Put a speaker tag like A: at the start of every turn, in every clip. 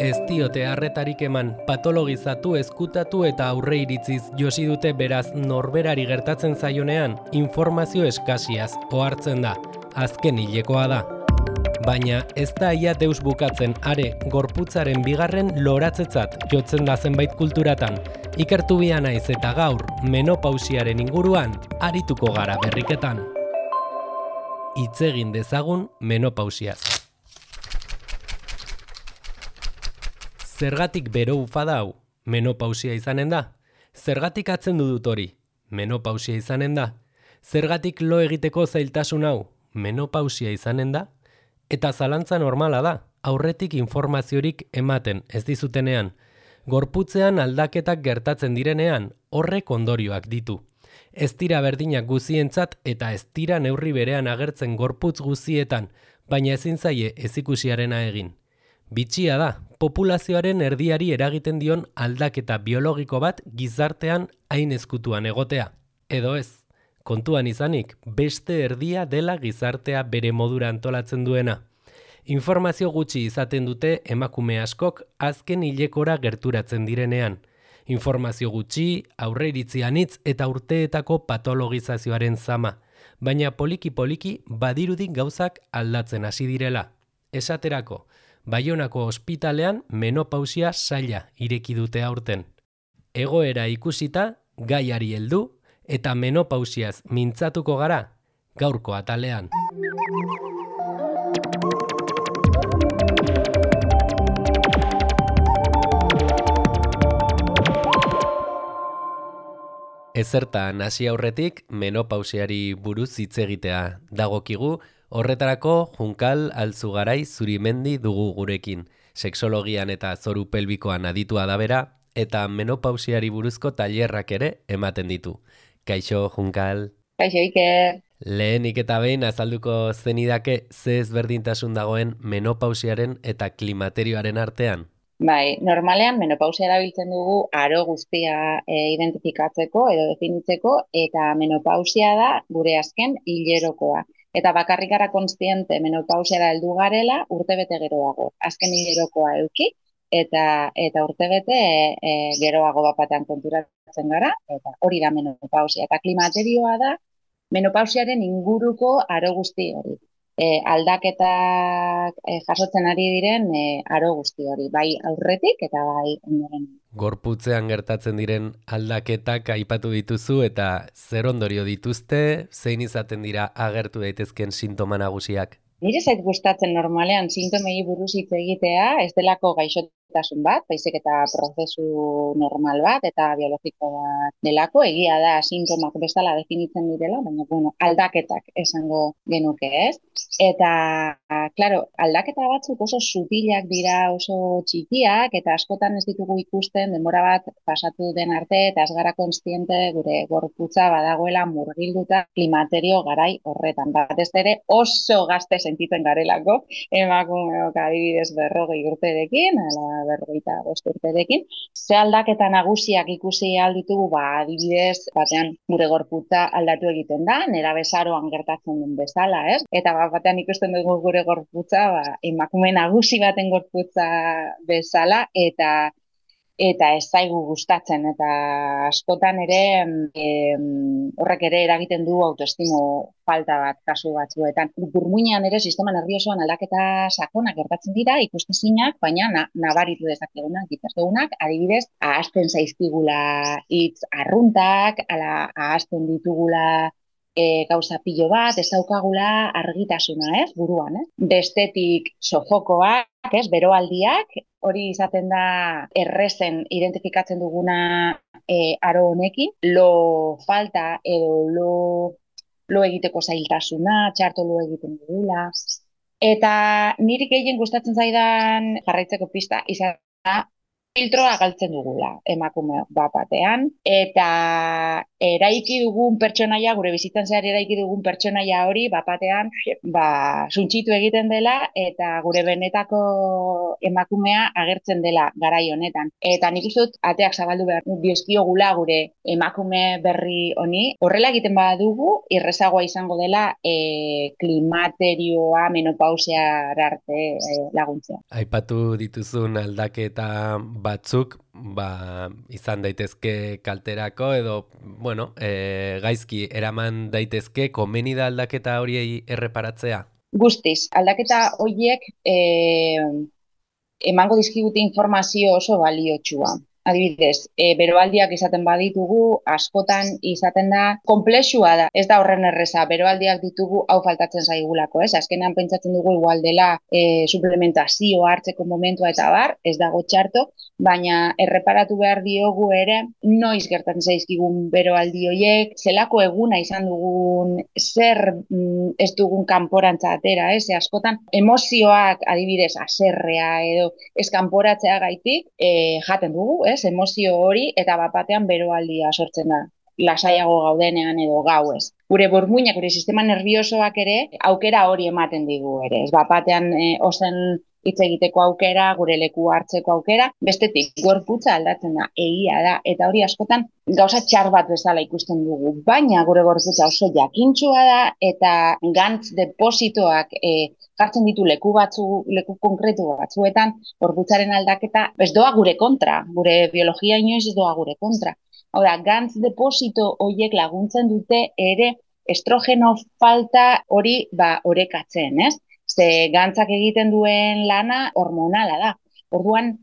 A: Ez diote arretarik eman, patologizatu, ezkutatu eta aurre iritziz josi dute beraz norberari gertatzen zaionean, informazio eskasiaz ohartzen da, azken hilekoa da. Baina ez da ia deus bukatzen are gorputzaren bigarren loratzetzat jotzen da zenbait kulturatan. Ikertu bia naiz eta gaur menopausiaren inguruan arituko gara berriketan. Hitz egin dezagun menopausiaz. Zergatik bero ufada hau? Menopausia izanen da? Zergatik atzendu dut hori? Menopausia izanen da? Zergatik lo egiteko zailtasun hau? Menopausia izanen da? Eta zalantza normala da, aurretik informaziorik ematen ez dizutenean. Gorputzean aldaketak gertatzen direnean, horrek ondorioak ditu. Ez dira berdinak guzientzat eta ez dira neurri berean agertzen gorputz guzietan, baina ezin zaie ezikusiarena egin. Bitxia da, populazioaren erdiari eragiten dion aldaketa biologiko bat gizartean hain ezkutuan egotea. Edo ez, kontuan izanik, beste erdia dela gizartea bere modura antolatzen duena. Informazio gutxi izaten dute emakume askok azken hilekora gerturatzen direnean. Informazio gutxi, aurreiritzi anitz eta urteetako patologizazioaren zama. Baina poliki-poliki badirudi gauzak aldatzen hasi direla. Esaterako, Baionako ospitalean menopausia saila ireki dute aurten. Egoera ikusita, gaiari heldu eta menopausiaz mintzatuko gara gaurko atalean. Ezertan hasi aurretik menopausiari buruz hitz egitea dagokigu. Horretarako Junkal Altzugarai Zurimendi dugu gurekin, sexologian eta zoru pelbikoan aditua da bera, eta menopausiari buruzko tailerrak ere ematen ditu. Kaixo, Junkal.
B: Kaixo, Iker.
A: Lehenik eta behin azalduko zenidake ze ezberdintasun dagoen menopausiaren eta klimaterioaren artean?
B: Bai, normalean menopausia erabiltzen dugu aro guztia identifikatzeko edo definitzeko, eta menopausia da gure azken hilerokoa. Eta bakarrik gara kontziente menopausiara heldu garela urtebete geroago. Azken hilerokoa eduki eta urtebete geroago bapatean konturatzen gara, eta hori da menopausia. Eta klimaterioa da menopausiaren inguruko aro guzti hori. Aldaketak jasotzen ari diren aro guzti hori, bai aurretik eta bai ondoren.
A: Gorputzean gertatzen diren aldaketak aipatu dituzu eta zer ondorio dituzte, zein izaten dira agertu daitezken sintoma nagusiak?
B: Nire zait gustatzen normalean sintomei buruz hitz egitea, ez delako gaixotasun bat, baizik eta prozesu normal bat eta biologiko bat delako, egia da sintomak bezala definitzen direla, baina aldaketak esango genuke, ez? Eta, claro, aldaketa batzuk oso sutilak dira, oso txikiak, eta askotan ez ditugu ikusten denbora bat pasatu den arte, eta ez gara kontziente gure gorputza badagoela murgilduta klimaterio garai horretan. Batez ere oso gazte sentitzen garelako, emakumeok adibidez 40 urterekin, ala 45 urterekin. Ze aldaketa nagusiak ikusi alditugu, adibidez, batean gure gorputza aldatu egiten da, nerabezaroan gertatzen den bezala, ez? Eta batean ikusten dugu gure gorputza, emakume nagusi baten gorputza bezala, eta ez zaigu gustatzen, eta askotan ere horrek ere eragiten du autoestimo falta bat kasu batzuetan. Burmuinean ere sistema nerviosoan aldaketa sakonak gertatzen dira, ikustezinak, baina nabaritu dezakegunak, ditugunak, adibidez, ahazten zaizkigula hitz arruntak, ahazten ditugula gauza pilo bat, ez daukagula argitasuna, ez, buruan, ez? Bestetik sofokoak, ez, beroaldiak, hori izaten da errezen identifikatzen duguna aro honekin, lo falta edo lo egiteko zailtasuna, txarto lo egiten dugula. Eta niri gehien gustatzen zaidan jarraitzeko pista izan da filtroa galtzen dugula emakume bat batean, eta eraiki dugun pertsonaia, gure bizitzan zehar eraiki dugun pertsonaia hori bat batean suntsitu egiten dela, eta gure benetako emakumea agertzen dela garai honetan. Eta nik uste dut ateak zabaldu behar dizkiogula gure emakume berri honi, horrela egiten badugu, irrezagoa izango dela klimaterioa menopausiara arte laguntzea.
A: Aipatu dituzun aldaketa batzuk, izan daitezke kalterako edo, gaizki eraman daitezke, komeni da aldaketa horiei erreparatzea?
B: Guztiz, aldaketa horiek emango dizkigute informazio oso baliotsua. Adibidez, beroaldiak izaten baditugu, askotan izaten da, konplexua da, ez da horren erreza, beroaldiak ditugu hau faltatzen zaigulako, ez? Azkenean pentsatzen dugu igual dela suplementazio hartzeko momentua eta bar, ez dago txarto, baina erreparatu behar diogu ere, noiz gertatzen zaizkigun beroaldi horiek, zelako eguna izan dugun, zer ez dugun kanporantza atera, ez? Askotan, emozioak adibidez, haserrea edo ez kanporatzea gaitik, jaten dugu, ez, emozio hori, eta bat-batean beroaldia sortzen da, lasaiago gaudenean edo gauez. Gure burmuinak, gure sistema nerviosoak ere, aukera hori ematen digu ere, ez, bat-batean ozen hitz egiteko aukera, gure leku hartzeko aukera, bestetik, gorputza aldatzen da, egia da, eta hori askotan gauza txar bat bezala ikusten dugu, baina gure gorputza oso jakintsua da, eta gantz depositoak jartzen ditu leku konkretu batzuetan, gorputzaren aldaketa ez doa gure kontra, gure biologia inoiz ez doa gure kontra. Hau da, gantz deposito horiek laguntzen dute ere estrogeno falta hori orekatzen, ez? Ze gantzak egiten duen lana hormonala da. Orduan,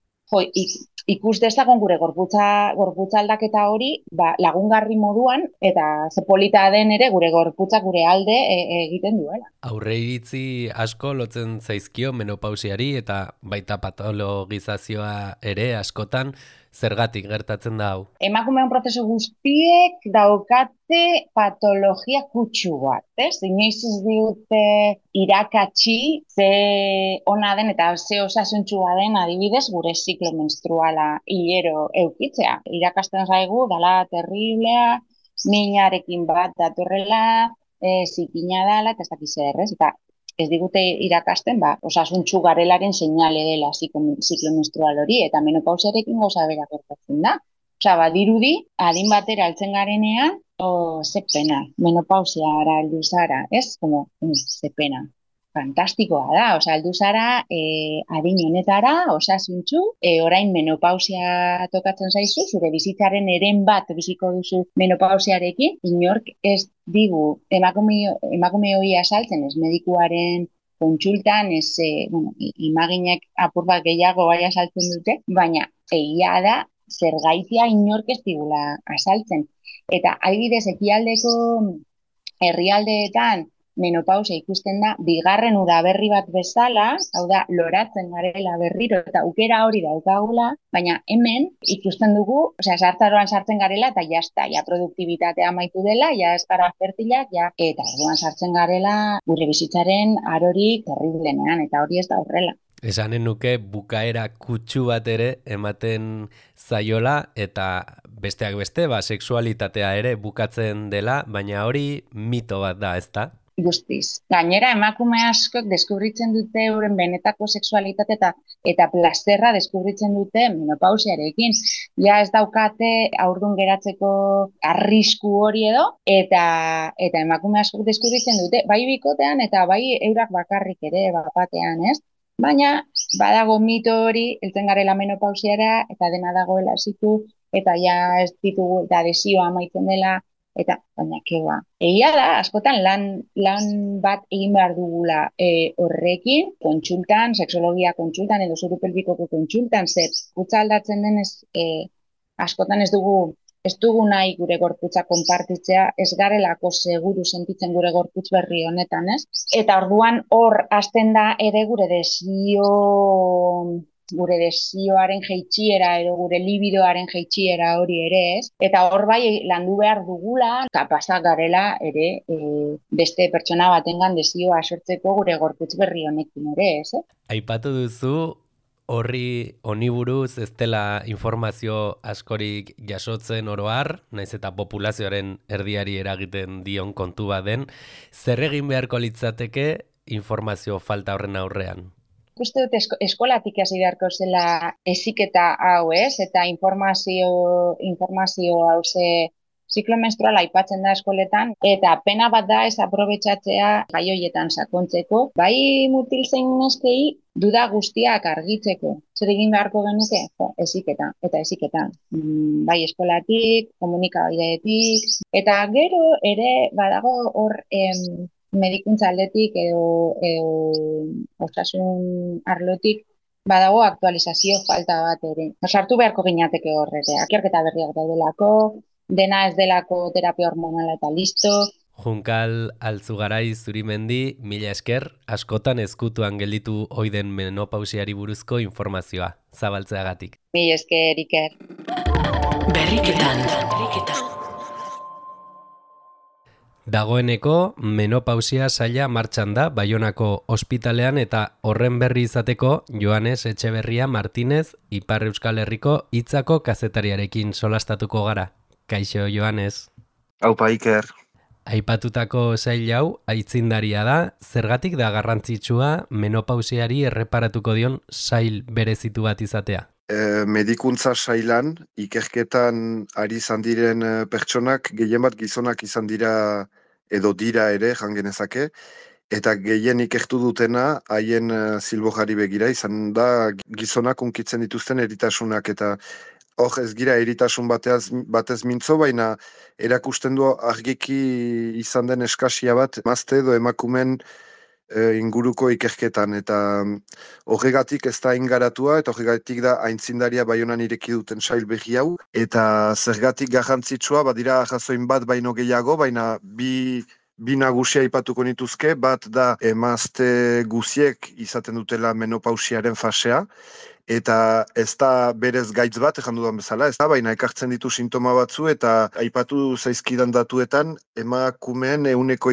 B: ikus dezagon gure gorputza aldaketa hori lagungarri moduan, eta ze polita den ere gure gorputza gure alde egiten duela.
A: Aurreiritzi asko lotzen zaizkio menopausiari eta baita patologizazioa ere askotan, zergatik gertatzen da hau?
B: Emakumeon prozesu guztiek daukate patologia kutsu bat, ez? Inoiz ez dute irakatsi ze ona den eta ze osasuntsua den adibidez gure ziklo menstruala hilero eukitzea. Irakasten zaigu dala terriblea, minarekin bat datorrela, zikina dela eta ez dakiz zer, ez? Eta ez digute irakasten, osasuntsu garelaren seinale dela ziklo menstrual hori, eta menopausiarekin gauza bera gertatzen da. Osea, badirudi, adin batera heltzen garenean, ze pena, menopausiara heldu zara, ez? Ze pena. Fantastikoa da, heldu zara adin honetara, osasuntsu, orain menopausia tokatzen zaizu, zure bizitzaren eren bat biziko duzu menopausiarekin, inork ez digu emakume hori asaltzen, ez medikuaren kontsultan, ez imaginek apur bat gehiago bai asaltzen dute, baina egia da zergaitia inork ez digula asaltzen. Eta adibidez ekialdeko herrialdeetan menopausia ikusten da, bigarren udaberri bat bezala, hau da, loratzen garela berriro, eta aukera hori daukagula, baina hemen ikusten dugu, sartzaroan sartzen garela, eta jazta, produktibitatea amaitu dela, ez gara fertilak, eta orduan sartzen garela gure bizitzaren arorik terriblenean, eta hori ez da horrela.
A: Esanen nuke bukaera kutsu bat ere ematen zaiola, eta besteak beste, sexualitatea ere bukatzen dela, baina hori mito bat da, ezta?
B: Guztiz. Gainera, emakume askok deskubritzen dute euren benetako sexualitate eta plazerra deskubritzen dute menopausiarekin. Ja ez daukate haurdun geratzeko arrisku hori edo, eta emakume askok deskubritzen dute, bai bikotean eta bai eurak bakarrik ere batean, ez? Baina, badago mito hori, heltzen garela menopausiara, eta dena dagoela zitu, eta ja ez ditugu, eta desioa amaitzen dela, eta baina keba. Egia da, askotan lan bat egin behar dugula horrekin, kontsultan, sexologia kontsultan, edo zoru pelbikoko kontsultan, zer gutza aldatzen denez, askotan ez dugu nahi gure gorputza konpartitzea, ez garelako seguru sentitzen gure gorputz berri honetan, ez? Eta orduan hor hasten da ere gure desioaren jeitsiera edo gure libidoaren jeitsiera hori ere, ez? Eta hor bai landu behar dugula, kapazak garela ere beste pertsona batengan desioa sortzeko gure gorputz berri honekin ere, ez?
A: Aipatu duzu Horri honi buruz ez dela informazio askorik jasotzen oro har, naiz eta populazioaren erdiari eragiten dion kontu bat den, zer egin beharko litzateke informazio falta horren aurrean?
B: Uste dut eskolatik hasi beharko zela heziketa hau, ez? Eta informazio hau ziklo menstruala aipatzen da eskoletan, eta pena bat da ez aprobetxatzea gai horietan sakontzeko, bai mutil zein neskei duda guztiak argitzeko. Zer egin beharko genuke? Heziketa, eta heziketa. Bai eskolatik, komunikabideetik, eta gero ere badago hor medikuntza aldetik edo osasun arlotik badago aktualizazio falta bat ere. Sartu beharko ginateke horrete, ikerketa berriak daudelako, dena ez delako terapia hormonala eta listo.
A: Junkal Altzugarai Zurimendi, mila esker, askotan ezkutuan gelditu oiden menopausiari buruzko informazioa, zabaltzeagatik.
B: Mila esker, Iker.
C: Berriketan.
A: Dagoeneko menopausia saila martxan da Baionako ospitalean eta horren berri izateko Joanes Etxeberria Martinez Ipar Euskal Herriko Hitzako kazetariarekin solastatuko gara. Kaixo, Joanes.
D: Aupa, Iker.
A: Aipatutako sail hau aitzindaria da, zergatik da garrantzitsua menopausiari erreparatuko dion sail berezitu bat izatea?
D: Medikuntza sailan, ikerketan ari izan diren pertsonak, gehien bat gizonak izan dira edo dira ere, jangenezake, eta gehien ikertu dutena haien zilbojari begira izan da gizonak unkitzen dituzten eritasunak, eta hor ez gira eritasun batez mintzo, baina erakusten du argiki izan den eskasia bat, emazte edo emakumen inguruko ikerketan, eta horregatik ez da ingaratua, eta horregatik da aintzindaria Baionan ireki duten sail berri hau, eta zergatik garrantzitsua, badira jazoin bat baino gehiago, baina bi nagusia aipatuko nituzke, bat da emazte guziek izaten dutela menopausiaren fasea, eta ez da berez gaitz bat, ejan dudan bezala, ez da, baina ekartzen ditu sintoma batzu, eta aipatu zaizkidan datuetan, emakumeen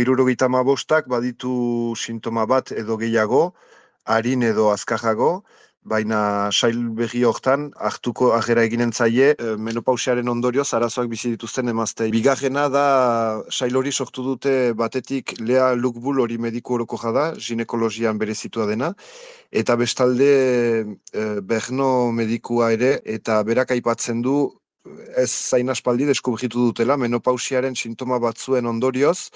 D: 75% baditu sintoma bat edo gehiago, arin edo azkarrago, baina sail berri hortan hartuko agera eginen zaie menopausiaren ondorioz arazoak bizi dituzten emaztei. Bigarrena da sail hori sortu dute batetik Lea Lukbul hori mediku orokorra da, ginekologian berezitua dena, eta bestalde Berno medikua ere, eta berak aipatzen du ez zain aspaldi deskubritu dutela menopausiaren sintoma batzuen ondorioz,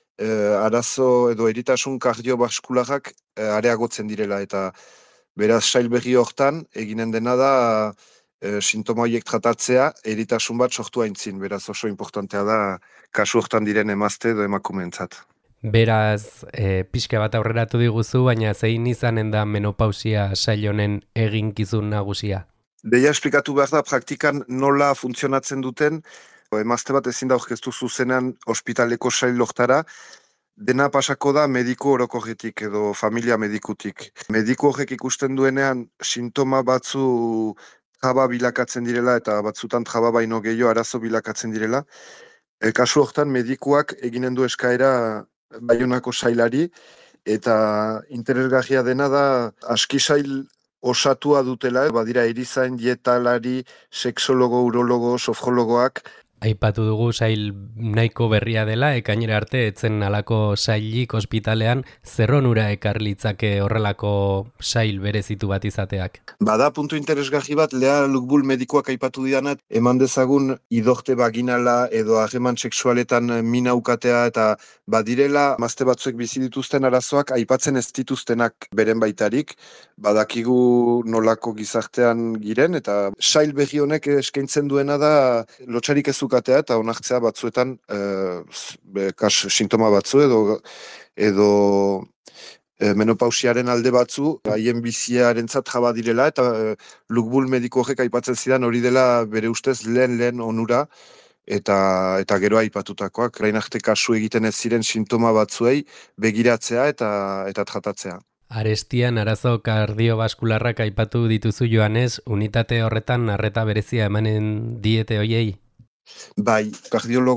D: arazo edo eritasun kardiobaskularrak areagotzen direla, eta beraz, sail berri hortan, eginen dena da sintoma horiek tratatzea, eritasun bat sortu aintzin. Beraz, oso importantea da, kasu hortan diren emazte edo emakumeentzat.
A: Beraz, pixka bat aurreratu diguzu, baina zein izanen da menopausia sail honen eginkizun nagusia?
D: Deia esplikatu behar da, praktikan nola funtzionatzen duten, emazte bat ezin da aurkeztu zuzenean ospitaleko sail hortara, dena pasako da mediku orokorretik edo familia medikutik. Mediku horrek ikusten duenean sintoma batzu traba bilakatzen direla eta batzutan traba baino gehiago arazo bilakatzen direla. Kasu hortan medikuak eginen du eskaera Baionako sailari eta interesgarria dena da aski sail osatua dutela, badira erizain, dietalari, sexologo, urologo, sofrologoak.
A: Aipatu dugu sail nahiko berria dela, ekainera arte etzen alako sailik ospitalean, zer onura ekar litzake horrelako sail berezitu bat izateak?
D: Bada puntu interesgarri bat, Lea Lukbul medikuak aipatu didanat, eman dezagun idorte vaginala edo harreman sexualetan min aukatea, eta badirela emazte batzuek bizi dituzten arazoak aipatzen ez dituztenak beren baitarik, badakigu nolako gizartean giren, eta sail berri honek eskaintzen duena da lotxarik ez ukatea eta onartzea batzuetan sintoma batzu edo menopausiaren alde batzu haien biziarentzat jaba direla, eta Lukbul mediku horrek aipatzen zidan hori dela bere ustez lehen onura eta gero aipatutakoak. Orain arte kasu egiten ez ziren sintoma batzuei begiratzea eta tratatzea.
A: Arestian arazo kardiobaskularrak aipatu dituzu, Joanes, unitate horretan arreta berezia emanen diete hoiei?
D: Bai, kardiologoak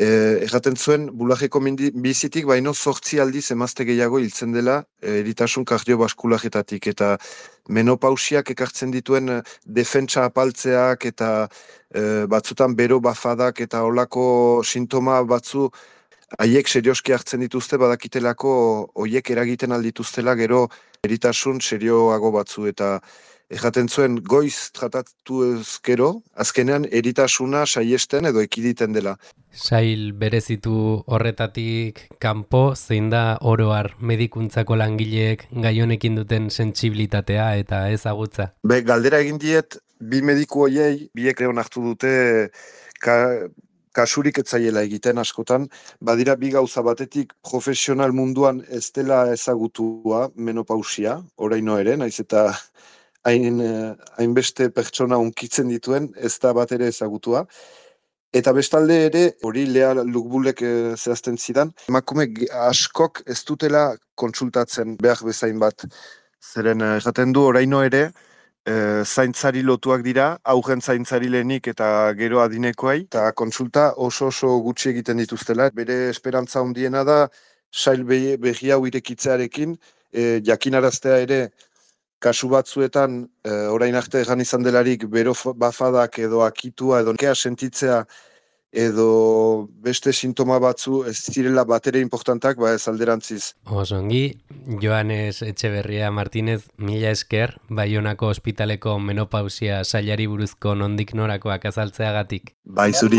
D: erraten zuen bulajeko bizitik, baino 8 aldiz emazte gehiago hiltzen dela eritasun kardiobaskularetatik, eta menopausiak ekartzen dituen defentsa apaltzeak eta batzutan bero bafadak eta olako sintoma batzu haiek serioski hartzen dituzte, badakitelako hoiek eragiten aldituztela gero eritasun serioago batzu, eta erraten zuen goiz tratatu ezkero, azkenean eritasuna saiesten edo ekiditen dela.
A: Sail berezitu horretatik kanpo, zein da oro har medikuntzako langileek gai honekin duten sentsibilitatea eta ezagutza?
D: Galdera egin diet, bi mediku hoiei, biek onartu dute kasurik etzaiela egiten askotan, badira bi gauza batetik profesional munduan ez dela ezagutua menopausia, oraino ere, naiz eta hainbeste pertsona hunkitzen dituen, ez da bat ere ezagutua. Eta bestalde ere, hori Lea Lukbulek zehazten zidan, emakume askok ez dutela kontsultatzen behar bezain bat. Zeren esaten du oraino ere, zaintzari lotuak dira, aurren zaintzari lehenik eta gero adinekoai, eta kontsulta oso gutxi egiten dituztela. Bere esperantza handiena da, sail behi hau irekitzearekin, jakinaraztea ere, kasu batzuetan, orain arte egan izan delarik, bero bafadak edo akitua edo nekea sentitzea edo beste sintoma batzu ez zirela batere importantak, ez alderantziz.
A: Osongi, Joanes Etxeberria Martínez, mila esker, Baionako ospitaleko menopausia sailari buruzko nondik norakoak azaltzeagatik.
D: Bai, zuri.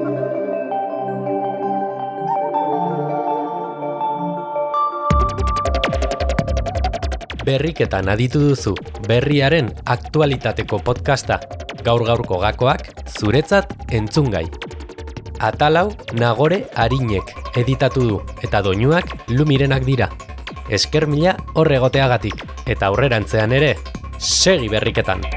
A: Berriketan aditu duzu, berriaren aktualitateko podcasta. Gaur-gaurko gakoak, zuretzat entzungai. Atalau Nagore Arinek editatu du, eta doinuak Lumirenak dira. Esker mila horregoteagatik, eta aurrerantzean ere, segi berriketan!